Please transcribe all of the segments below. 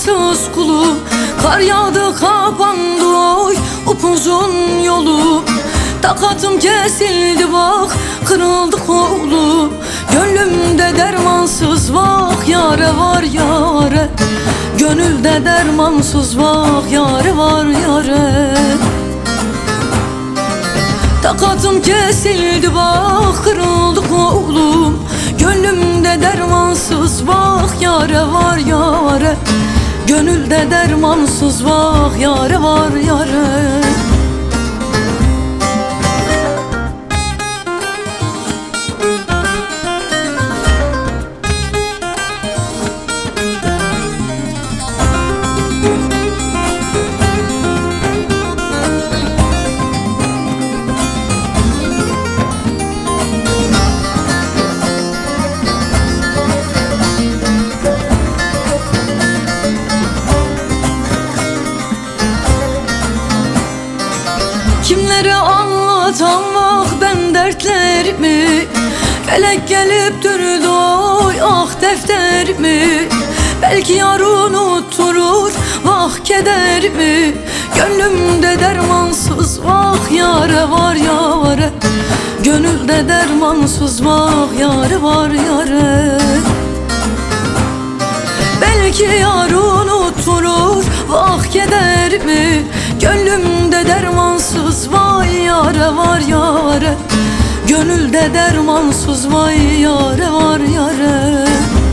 dermansız kulum. Kar yağdı kapandı oy upuzun yolu. Takatım kesildi bak kırıldı kolum. Gönlümde dermansız vah yare var yare. Gönülde dermansız vah yare var yare. Takatım kesildi bak kırıldı kolum. Gönlümde dermansız vah yare var yare. Gönülde dermansız vah yare var yare. Kimlere anlatam bak ben dertlerimi. Felek gelip durdu oy ah defterimi. Belki yar unutturur vah kederimi. Gönlümde dermansız vah yare var yare. Gönülde dermansız vah yare var yare. Belki yar unutturur vah kederimi. Gönlümde dermansız vay yare var yare. Gönülde dermansız vay yare var yare.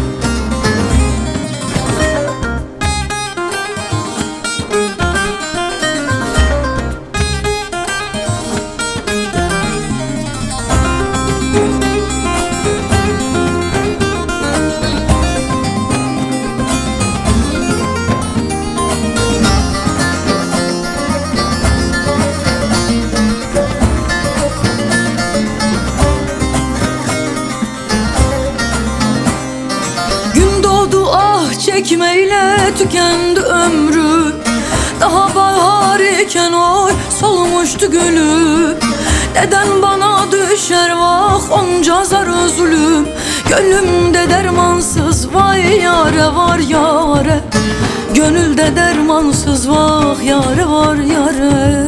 Çekmeyle tükendi ömrü. Daha bahar iken oy solmuştu gülüm. Neden bana düşer vah onca zar üzülüm. Gönlümde dermansız vay yare var yare. Gönülde dermansız vah yare var yare.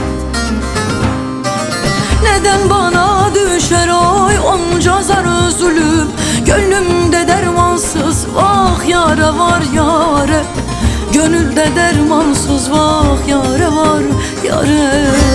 Neden bana düşer oy onca zar üzülüm. Gönlümde dermansız vah yare var yare. Gönülde dermansız vah yare var yare.